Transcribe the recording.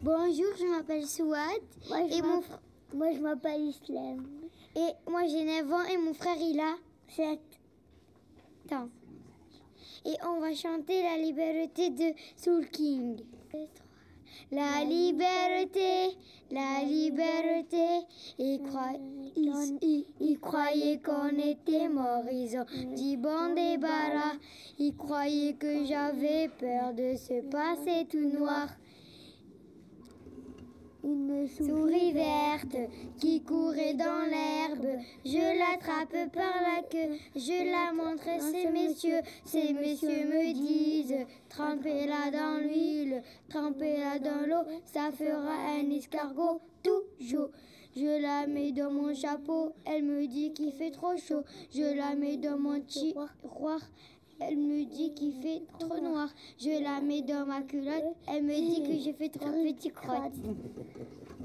Bonjour, je m'appelle Souad. Moi, je m'appelle Islam. Et moi, j'ai 9 ans et mon frère, il a 7. ans. Et on va chanter la liberté de Soul King. La liberté, la liberté. Ils croyaient qu'on était morts. Ils ont dit bon débarras. Ils croyaient que j'avais peur de se passer tout noir. Une souris verte qui courait dans l'herbe. Je l'attrape par la queue, je la montre à ces messieurs. Ces messieurs me disent, trempez-la dans l'huile, trempez-la dans l'eau, ça fera un escargot tout chaud. Je la mets dans mon chapeau, elle me dit qu'il fait trop chaud. Je la mets dans mon tiroir. Elle me dit qu'il fait trop noir. Je la mets dans ma culotte. Elle me dit que j'ai fait trop petit crotte.